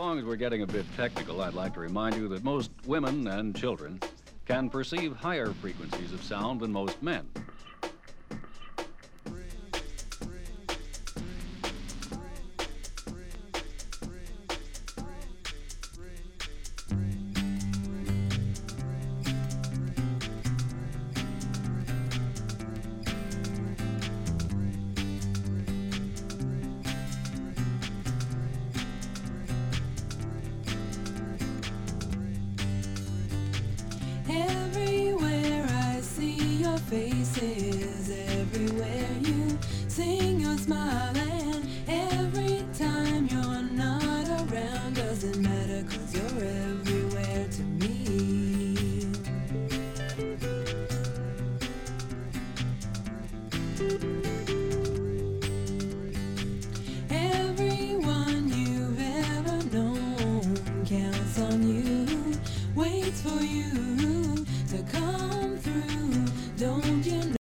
long as we're getting a bit technical, I'd like to remind you that most women and children can perceive higher frequencies of sound than most men. Everywhere I see your faces, everywhere you sing your smile, and every time you're not around, doesn't matter 'cause you're everywhere to me. Everyone you've ever known counts on you, waits for you to come through. Don't you know?